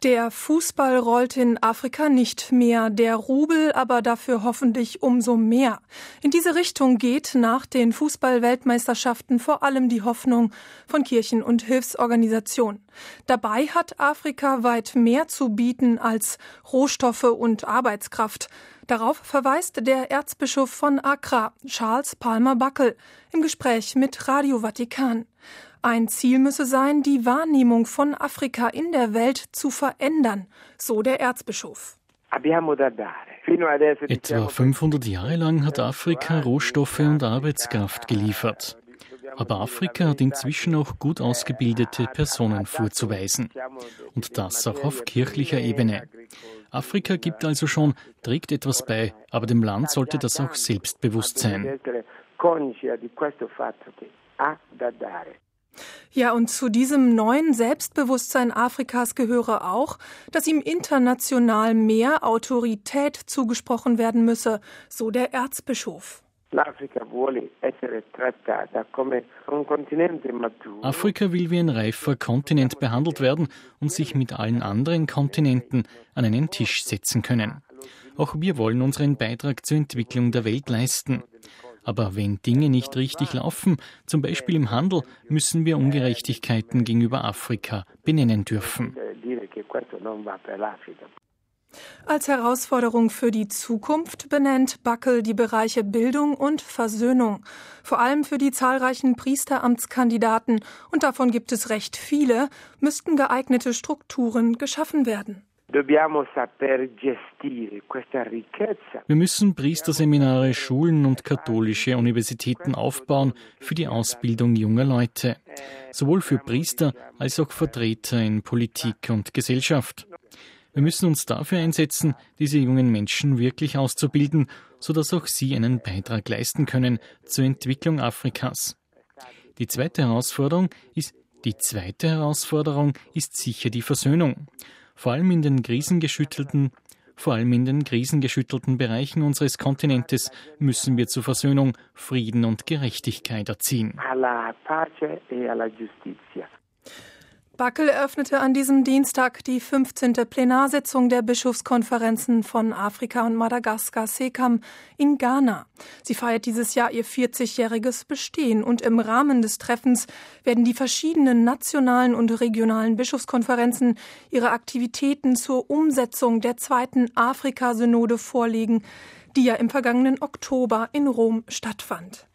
Der Fußball rollt in Afrika nicht mehr, der Rubel aber dafür hoffentlich umso mehr. In diese Richtung geht nach den Fußball-Weltmeisterschaften vor allem die Hoffnung von Kirchen und Hilfsorganisationen. Dabei hat Afrika weit mehr zu bieten als Rohstoffe und Arbeitskraft. Darauf verweist der Erzbischof von Accra, Charles Palmer Buckle, im Gespräch mit Radio Vatikan. Ein Ziel müsse sein, die Wahrnehmung von Afrika in der Welt zu verändern, so der Erzbischof. Etwa 500 Jahre lang hat Afrika Rohstoffe und Arbeitskraft geliefert. Aber Afrika hat inzwischen auch gut ausgebildete Personen vorzuweisen. Und das auch auf kirchlicher Ebene. Afrika gibt also schon, trägt etwas bei, aber dem Land sollte das auch selbstbewusst sein. Ja, und zu diesem neuen Selbstbewusstsein Afrikas gehöre auch, dass ihm international mehr Autorität zugesprochen werden müsse, so der Erzbischof. Afrika will wie ein reifer Kontinent behandelt werden und sich mit allen anderen Kontinenten an einen Tisch setzen können. Auch wir wollen unseren Beitrag zur Entwicklung der Welt leisten. Aber wenn Dinge nicht richtig laufen, zum Beispiel im Handel, müssen wir Ungerechtigkeiten gegenüber Afrika benennen dürfen. Als Herausforderung für die Zukunft benennt Buckle die Bereiche Bildung und Versöhnung. Vor allem für die zahlreichen Priesteramtskandidaten, und davon gibt es recht viele, müssten geeignete Strukturen geschaffen werden. Wir müssen Priesterseminare, Schulen und katholische Universitäten aufbauen für die Ausbildung junger Leute, sowohl für Priester als auch Vertreter in Politik und Gesellschaft. Wir müssen uns dafür einsetzen, diese jungen Menschen wirklich auszubilden, sodass auch sie einen Beitrag leisten können zur Entwicklung Afrikas. Die zweite Herausforderung ist sicher die Versöhnung. Vor allem in den krisengeschüttelten Bereichen unseres Kontinentes müssen wir zur Versöhnung, Frieden und Gerechtigkeit erziehen. Buckle eröffnete an diesem Dienstag die 15. Plenarsitzung der Bischofskonferenzen von Afrika und Madagaskar, SECAM, in Ghana. Sie feiert dieses Jahr ihr 40-jähriges Bestehen und im Rahmen des Treffens werden die verschiedenen nationalen und regionalen Bischofskonferenzen ihre Aktivitäten zur Umsetzung der zweiten Afrika-Synode vorlegen, die ja im vergangenen Oktober in Rom stattfand.